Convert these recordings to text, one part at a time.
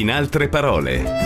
In altre parole.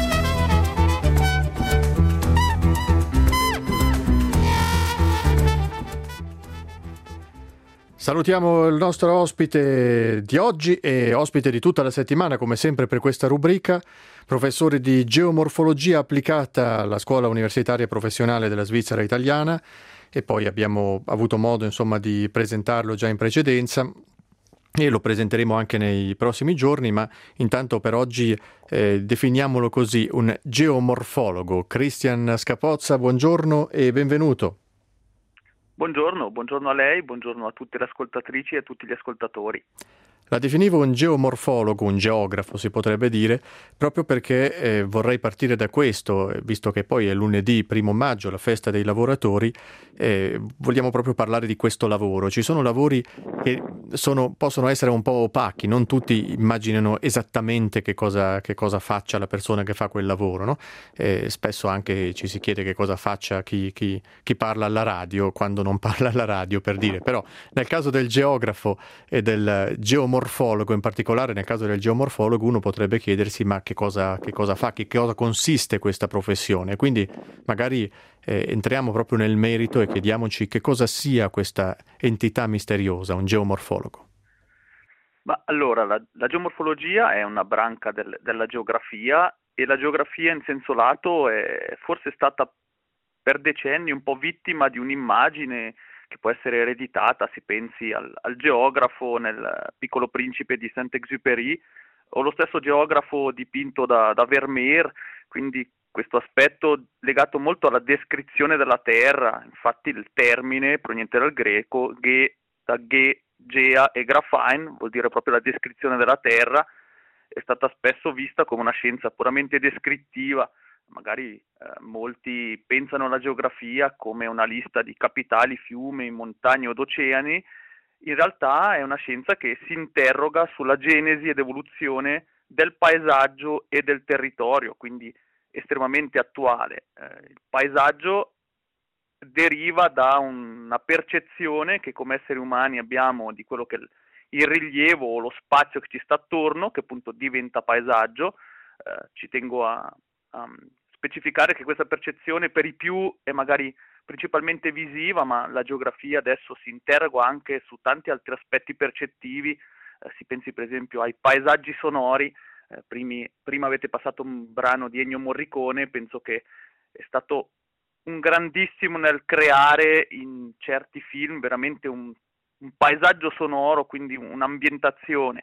Salutiamo il nostro ospite di oggi e ospite di tutta la settimana, come sempre per questa rubrica, professore di geomorfologia applicata alla Scuola Universitaria Professionale della Svizzera Italiana, e poi abbiamo avuto modo insomma di presentarlo già in precedenza e lo presenteremo anche nei prossimi giorni, ma intanto per oggi definiamolo così, un geomorfologo. Christian Scapozza, buongiorno e benvenuto. Buongiorno a lei, buongiorno a tutte le ascoltatrici e a tutti gli ascoltatori. La definivo un geomorfologo, un geografo si potrebbe dire, proprio perché vorrei partire da questo, visto che poi è lunedì 1 maggio, la festa dei lavoratori, vogliamo proprio parlare di questo lavoro. Ci sono lavori che possono essere un po' opachi, non tutti immaginano esattamente che cosa faccia la persona che fa quel lavoro, no? Spesso anche ci si chiede che cosa faccia chi parla alla radio quando non parla alla radio, per dire. Però nel caso del geografo e del geomorfologo, in particolare nel caso del geomorfologo, uno potrebbe chiedersi ma che cosa fa, che cosa consiste questa professione. Quindi magari entriamo proprio nel merito e chiediamoci che cosa sia questa entità misteriosa, un geomorfologo. Ma allora, la geomorfologia è una branca della geografia, e la geografia in senso lato è forse stata per decenni un po' vittima di un'immagine che può essere ereditata. Si pensi al geografo nel Piccolo Principe di Saint-Exupéry, o lo stesso geografo dipinto da Vermeer, quindi questo aspetto legato molto alla descrizione della Terra. Infatti il termine, proveniente dal greco, gea e graphein, vuol dire proprio la descrizione della Terra, è stata spesso vista come una scienza puramente descrittiva. Magari molti pensano alla geografia come una lista di capitali, fiumi, montagne od oceani. In realtà è una scienza che si interroga sulla genesi ed evoluzione del paesaggio e del territorio, quindi estremamente attuale. Il paesaggio deriva da una percezione che come esseri umani abbiamo di quello che è il rilievo o lo spazio che ci sta attorno, che appunto diventa paesaggio. Ci tengo a specificare che questa percezione per i più è magari principalmente visiva, ma la geografia adesso si interroga anche su tanti altri aspetti percettivi. Si pensi per esempio ai paesaggi sonori. Prima avete passato un brano di Ennio Morricone, penso che è stato un grandissimo nel creare in certi film veramente un paesaggio sonoro, quindi un'ambientazione.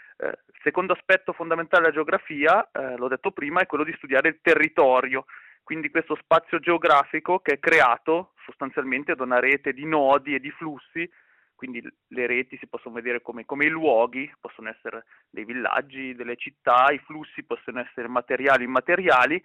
Il secondo aspetto fondamentale della geografia, l'ho detto prima, è quello di studiare il territorio, quindi questo spazio geografico che è creato sostanzialmente da una rete di nodi e di flussi. Quindi le reti si possono vedere come i luoghi, possono essere dei villaggi, delle città, i flussi possono essere materiali e immateriali,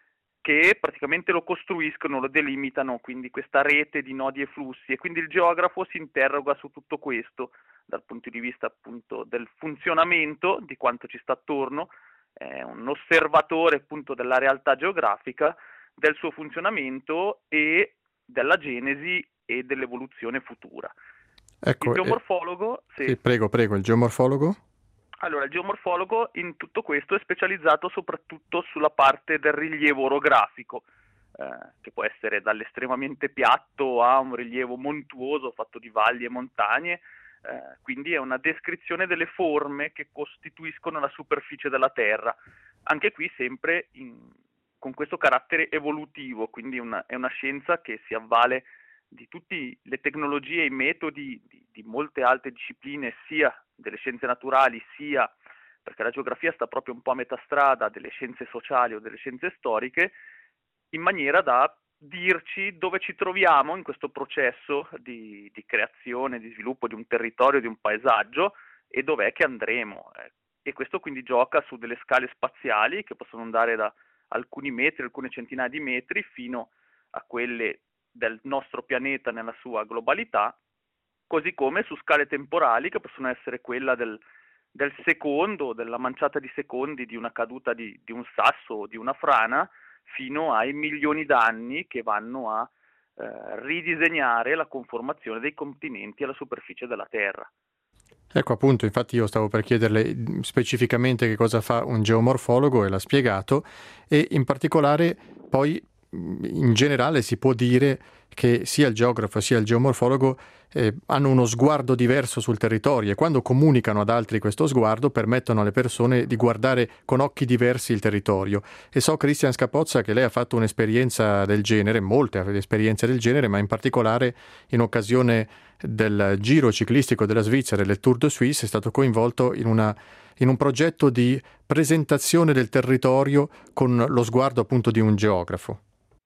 che praticamente lo costruiscono, lo delimitano, quindi questa rete di nodi e flussi. E quindi il geografo si interroga su tutto questo dal punto di vista appunto del funzionamento di quanto ci sta attorno, è un osservatore appunto della realtà geografica, del suo funzionamento e della genesi e dell'evoluzione futura. Ecco, Il geomorfologo... sì, prego, il geomorfologo? Allora, il geomorfologo in tutto questo è specializzato soprattutto sulla parte del rilievo orografico, che può essere dall'estremamente piatto a un rilievo montuoso fatto di valli e montagne. Quindi è una descrizione delle forme che costituiscono la superficie della Terra. Anche qui sempre con questo carattere evolutivo, quindi è una scienza che si avvale di tutte le tecnologie e i metodi di molte altre discipline, sia delle scienze naturali, sia perché la geografia sta proprio un po' a metà strada delle scienze sociali o delle scienze storiche, in maniera da dirci dove ci troviamo in questo processo di creazione, di sviluppo di un territorio, di un paesaggio, e dov'è che andremo. E questo quindi gioca su delle scale spaziali che possono andare da alcuni metri, alcune centinaia di metri, fino a quelle del nostro pianeta nella sua globalità, così come su scale temporali che possono essere quella del secondo, della manciata di secondi di una caduta di un sasso o di una frana, fino ai milioni d'anni che vanno a ridisegnare la conformazione dei continenti alla superficie della Terra. Ecco, appunto, infatti io stavo per chiederle specificamente che cosa fa un geomorfologo, e l'ha spiegato, e in particolare poi in generale si può dire che sia il geografo sia il geomorfologo hanno uno sguardo diverso sul territorio, e quando comunicano ad altri questo sguardo permettono alle persone di guardare con occhi diversi il territorio. E so, Cristian Scapozza, che lei ha fatto un'esperienza del genere, molte esperienze del genere, ma in particolare in occasione del Giro ciclistico della Svizzera e del Tour de Suisse è stato coinvolto in un progetto di presentazione del territorio con lo sguardo appunto di un geografo.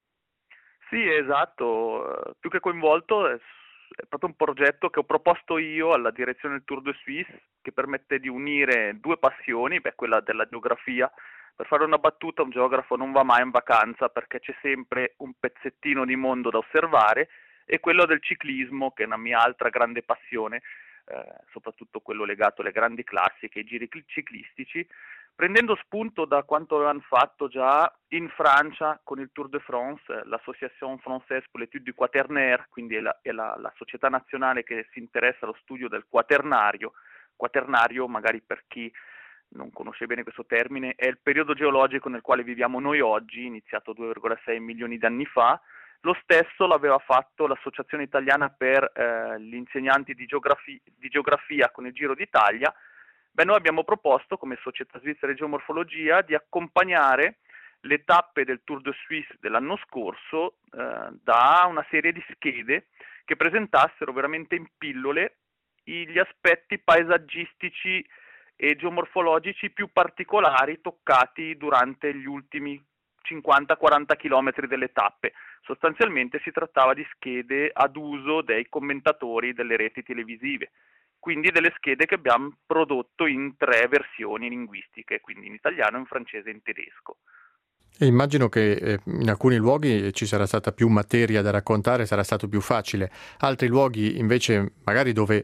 Sì, esatto, più che coinvolto è proprio un progetto che ho proposto io alla direzione del Tour de Suisse, che permette di unire due passioni, quella della geografia. Per fare una battuta, un geografo non va mai in vacanza perché c'è sempre un pezzettino di mondo da osservare, e quello del ciclismo, che è una mia altra grande passione, soprattutto quello legato alle grandi classiche, ai giri ciclistici, prendendo spunto da quanto avevano fatto già in Francia con il Tour de France, l'Association Française pour l'Étude du Quaternaire, quindi è la società nazionale che si interessa allo studio del quaternario. Quaternario, magari per chi non conosce bene questo termine, è il periodo geologico nel quale viviamo noi oggi, iniziato 2,6 milioni di anni fa. Lo stesso l'aveva fatto l'Associazione Italiana per gli insegnanti di geografia con il Giro d'Italia. Noi abbiamo proposto, come Società Svizzera di Geomorfologia, di accompagnare le tappe del Tour de Suisse dell'anno scorso da una serie di schede che presentassero veramente in pillole gli aspetti paesaggistici e geomorfologici più particolari toccati durante gli ultimi 50-40 chilometri delle tappe. Sostanzialmente si trattava di schede ad uso dei commentatori delle reti televisive, quindi delle schede che abbiamo prodotto in 3 versioni linguistiche, quindi in italiano, in francese e in tedesco. E immagino che in alcuni luoghi ci sarà stata più materia da raccontare, sarà stato più facile. Altri luoghi invece, magari dove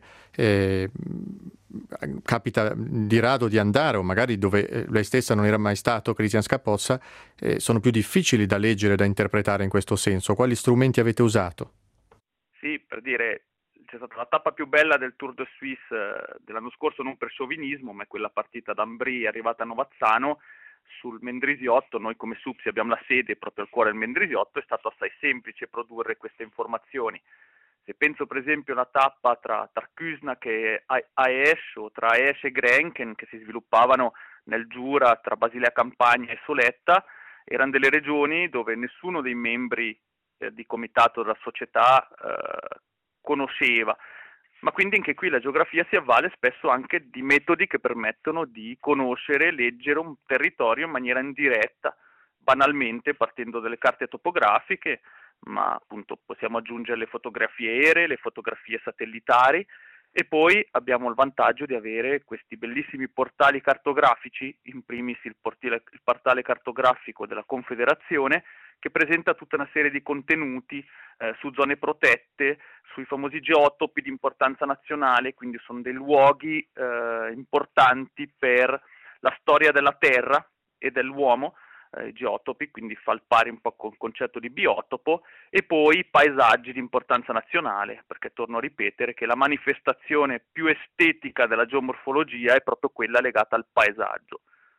capita di rado di andare, o magari dove lei stessa non era mai stato, Cristian Scapozza, sono più difficili da leggere, da interpretare in questo senso. Quali strumenti avete usato? Sì, per dire, c'è stata la tappa più bella del Tour de Suisse dell'anno scorso, non per sciovinismo, ma è quella partita da Ambri arrivata a Novazzano sul Mendrisiotto. Noi come SUPSI abbiamo la sede proprio al cuore del Mendrisiotto, è stato assai semplice produrre queste informazioni. Se penso per esempio alla tappa tra Küsnacht e Aesch, o tra Aesch e Grenchen, che si sviluppavano nel Giura tra Basilea Campagna e Soletta, erano delle regioni dove nessuno dei membri di comitato della società conosceva, ma quindi anche qui la geografia si avvale spesso anche di metodi che permettono di conoscere e leggere un territorio in maniera indiretta, banalmente partendo dalle carte topografiche, ma appunto possiamo aggiungere le fotografie aeree, le fotografie satellitari, e poi abbiamo il vantaggio di avere questi bellissimi portali cartografici, in primis il portale cartografico della Confederazione, che presenta tutta una serie di contenuti su zone protette, sui famosi geotopi di importanza nazionale, quindi sono dei luoghi importanti per la storia della Terra e dell'uomo, geotopi, quindi fa il pari un po' col concetto di biotopo, e poi paesaggi di importanza nazionale, perché torno a ripetere che la manifestazione più estetica della geomorfologia è proprio quella legata al paesaggio.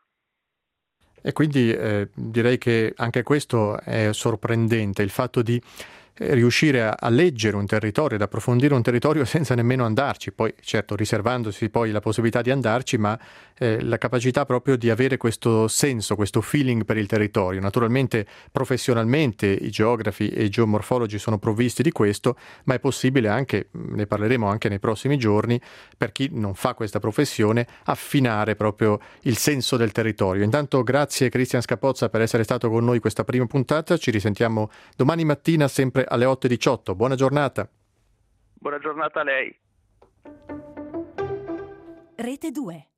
E quindi direi che anche questo è sorprendente, il fatto di riuscire a leggere un territorio, ad approfondire un territorio senza nemmeno andarci, poi certo riservandosi poi la possibilità di andarci, ma la capacità proprio di avere questo senso, questo feeling per il territorio. Naturalmente professionalmente i geografi e i geomorfologi sono provvisti di questo, ma è possibile anche, ne parleremo anche nei prossimi giorni, per chi non fa questa professione, affinare proprio il senso del territorio. Intanto grazie Cristian Scapozza per essere stato con noi questa prima puntata, ci risentiamo domani mattina sempre alle 8:18. Buona giornata. Buona giornata a lei. Rete 2.